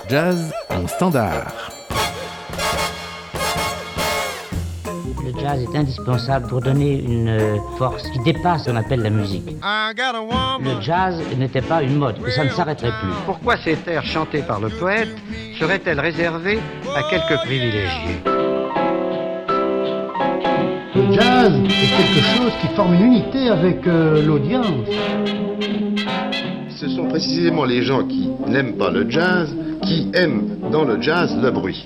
Jazz en standard. Le jazz est indispensable pour donner une force qui dépasse ce qu'on appelle la musique. Le jazz n'était pas une mode, et ça ne s'arrêterait plus. Pourquoi ces airs chantés par le poète seraient-elles réservées à quelques privilégiés ? Le jazz est quelque chose qui forme une unité avec l'audience. Ce sont précisément les gens qui n'aiment pas le jazz qui aiment dans le jazz le bruit.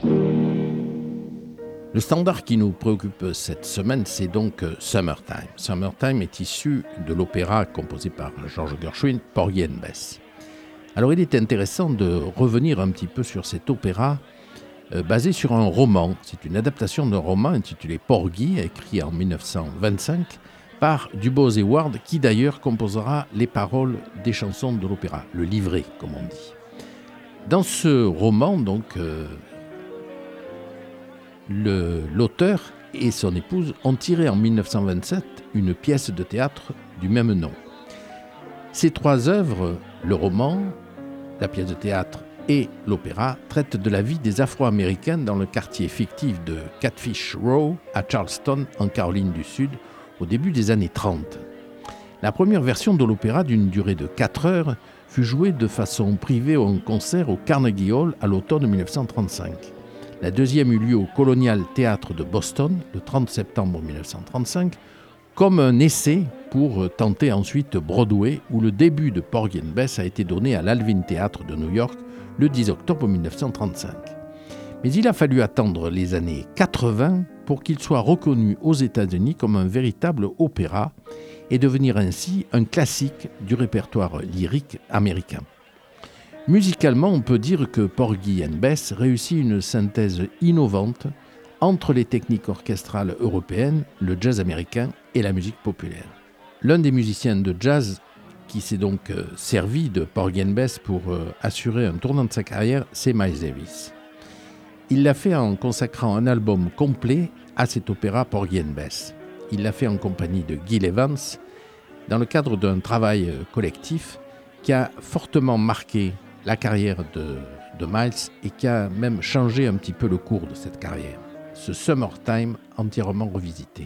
Le standard qui nous préoccupe cette semaine, c'est donc Summertime. Summertime est issu de l'opéra composé par George Gershwin, Porgy and Bess. Alors il est intéressant de revenir un petit peu sur cet opéra basé sur un roman. C'est une adaptation d'un roman intitulé Porgy, écrit en 1925 par DuBose Heyward, qui d'ailleurs composera les paroles des chansons de l'opéra, le livret comme on dit. Dans ce roman, donc, l'auteur et son épouse ont tiré en 1927 une pièce de théâtre du même nom. Ces trois œuvres, le roman, la pièce de théâtre et l'opéra, traitent de la vie des Afro-Américains dans le quartier fictif de Catfish Row à Charleston, en Caroline du Sud, au début des années 30. La première version de l'opéra, d'une durée de 4 heures, fut jouée de façon privée en concert au Carnegie Hall à l'automne 1935. La deuxième eut lieu au Colonial Theatre de Boston le 30 septembre 1935, comme un essai pour tenter ensuite Broadway, où le début de Porgy and Bess a été donné à l'Alvin Theatre de New York le 10 octobre 1935. Mais il a fallu attendre les années 80 pour qu'il soit reconnu aux États-Unis comme un véritable opéra et devenir ainsi un classique du répertoire lyrique américain. Musicalement, on peut dire que Porgy and Bess réussit une synthèse innovante entre les techniques orchestrales européennes, le jazz américain et la musique populaire. L'un des musiciens de jazz qui s'est donc servi de Porgy and Bess pour assurer un tournant de sa carrière, c'est Miles Davis. Il l'a fait en consacrant un album complet à cet opéra Porgy and Bess. Il l'a fait en compagnie de Gil Evans, dans le cadre d'un travail collectif qui a fortement marqué la carrière de Miles et qui a même changé un petit peu le cours de cette carrière. Ce Summertime entièrement revisité.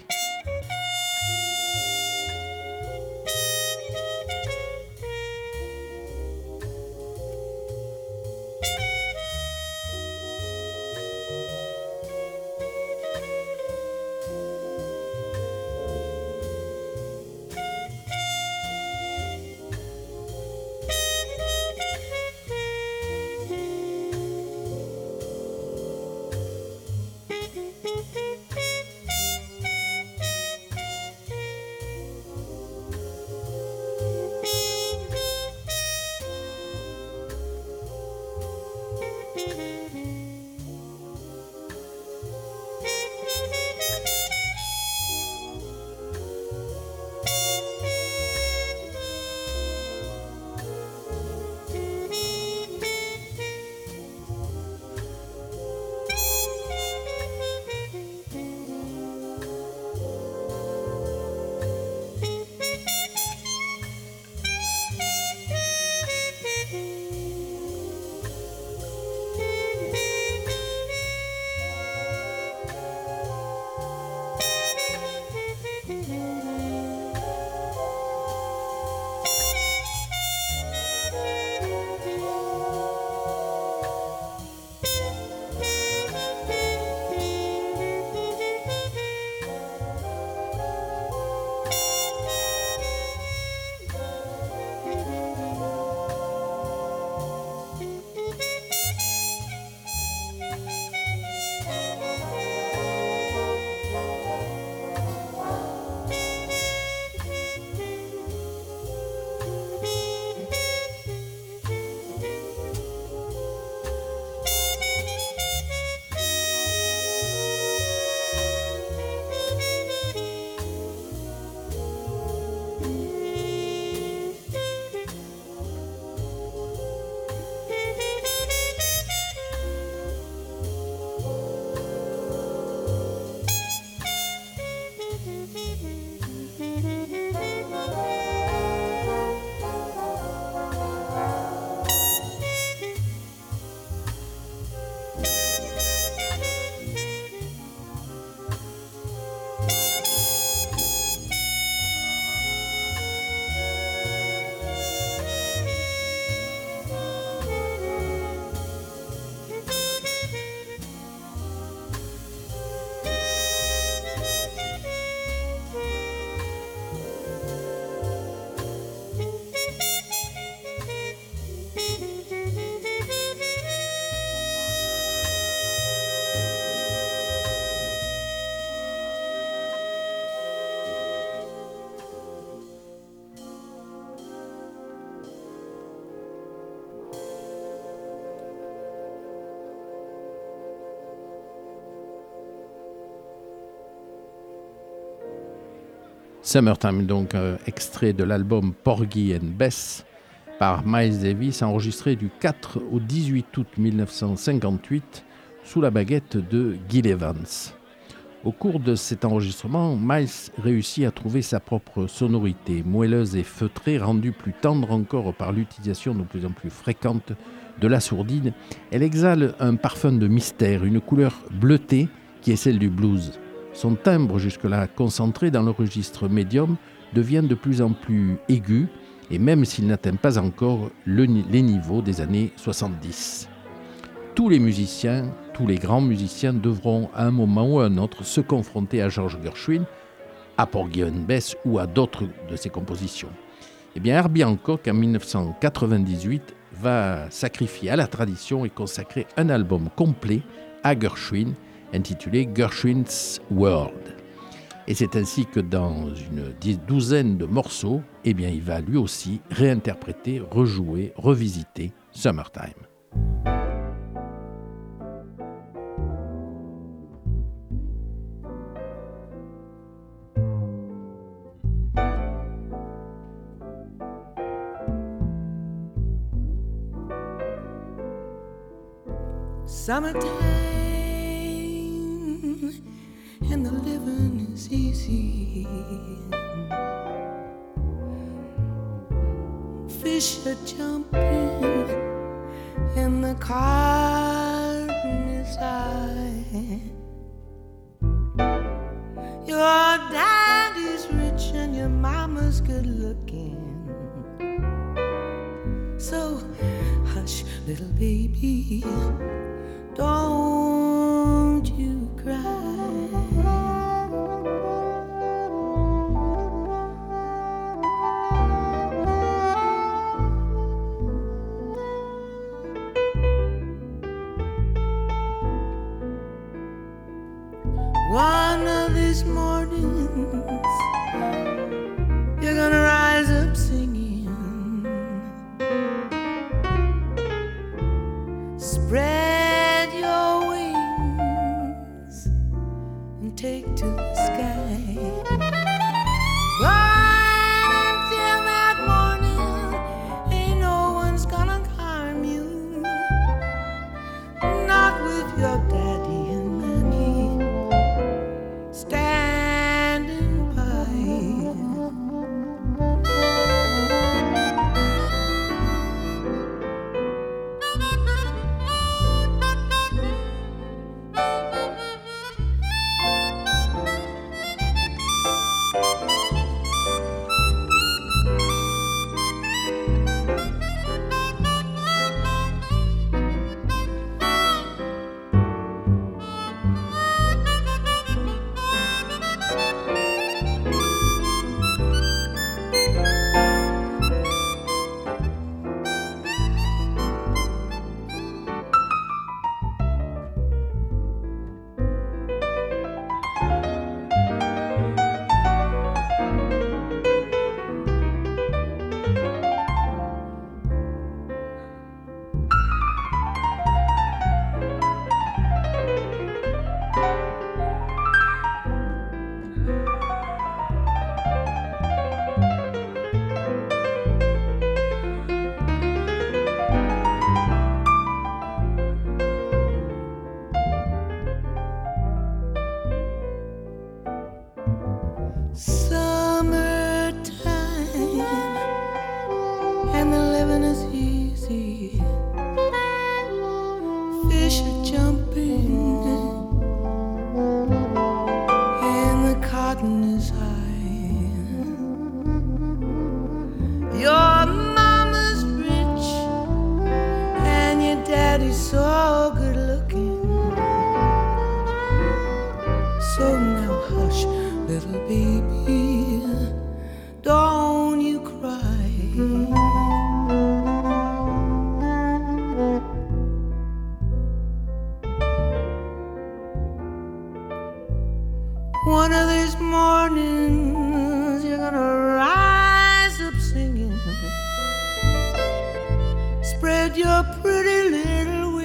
Summertime, donc extrait de l'album Porgy and Bess par Miles Davis, enregistré du 4 au 18 août 1958 sous la baguette de Gil Evans. Au cours de cet enregistrement, Miles réussit à trouver sa propre sonorité, moelleuse et feutrée, rendue plus tendre encore par l'utilisation de plus en plus fréquente de la sourdine. Elle exhale un parfum de mystère, une couleur bleutée qui est celle du blues. Son timbre, jusque-là concentré dans le registre médium, devient de plus en plus aigu, et même s'il n'atteint pas encore les niveaux des années 70. Tous les grands musiciens devront à un moment ou à un autre se confronter à George Gershwin, à Porgy and Bess ou à d'autres de ses compositions. Eh bien, Herbie Hancock, en 1998, va sacrifier à la tradition et consacrer un album complet à Gershwin, intitulé Gershwin's World. Et c'est ainsi que dans une douzaine de morceaux, eh bien, il va lui aussi réinterpréter, rejouer, revisiter Summertime. Summertime and the living is easy. Fish are jumping and the cotton is high. Your daddy's rich and your mama's good looking. So hush, little baby, don't you cry. One of these mornings you're gonna rise up singing. Spread your wings and take to the sky. But until that morning, ain't no one's gonna harm you. Not with your daddy and mommy standing by. One of these mornings you're gonna rise up singing. Spread your pretty little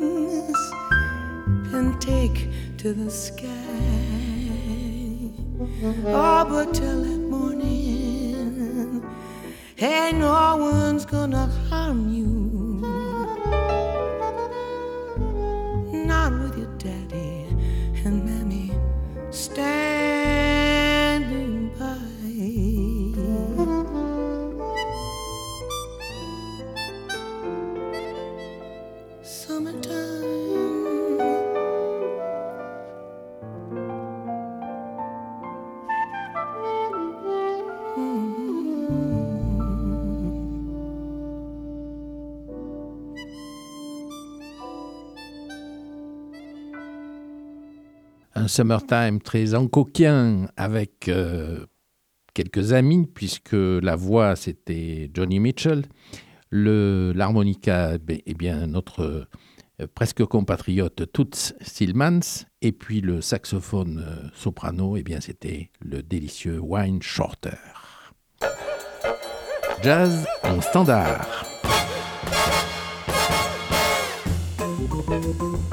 wings and take to the sky. Oh, but till that morning, hey, no one's gonna harm you. Not with your daddy and mammy standing by. Summertime, un summertime très encoquien avec quelques amis, puisque la voix c'était Johnny Mitchell, l'harmonica eh bien notre presque compatriote Toots Thielemans, et puis le saxophone soprano, eh bien c'était le délicieux Wayne Shorter. Jazz en standard.